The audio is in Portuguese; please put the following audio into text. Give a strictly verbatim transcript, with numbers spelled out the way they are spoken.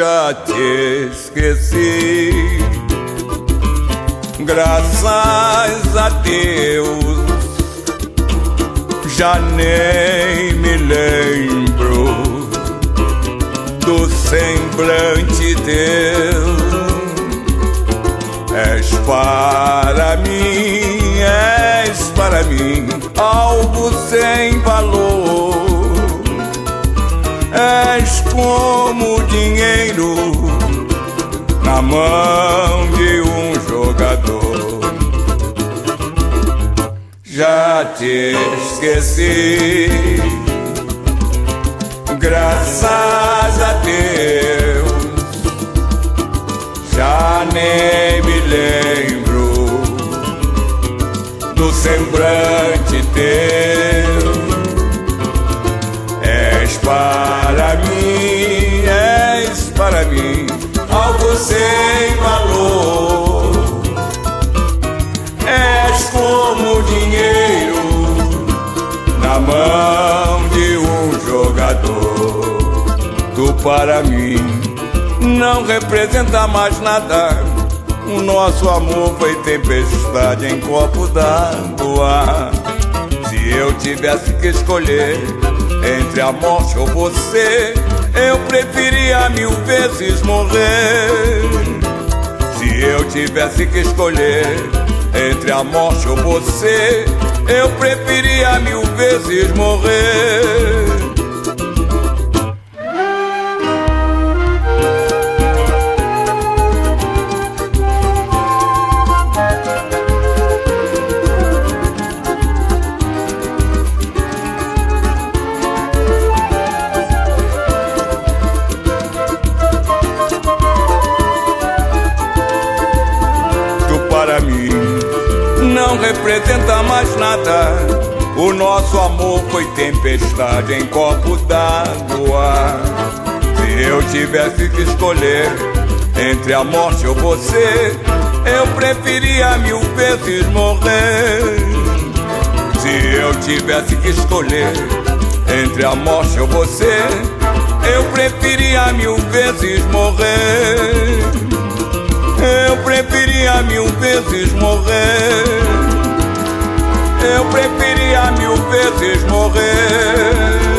já te esqueci. Graças a Deus, já nem me lembro do semblante teu. És para mim, és para mim algo sem valor. És como dinheiro na mão de um jogador. Já te esqueci, graças a Deus, já nem me lembro do semblante teu. És para mim, és para mim algo sem valor. És como dinheiro na mão de um jogador. Tu para mim não representa mais nada. O nosso amor foi tempestade em copo d'água. Se eu tivesse que escolher entre a morte ou você, eu preferia mil vezes morrer. Se eu tivesse que escolher entre a morte ou você, eu preferia mil vezes morrer. Para mim não representa mais nada. O nosso amor foi tempestade em copo d'água. Se eu tivesse que escolher entre a morte ou você, eu preferia mil vezes morrer. Se eu tivesse que escolher entre a morte ou você, eu preferia mil vezes morrer. Eu preferia mil vezes morrer. Eu preferia mil vezes morrer.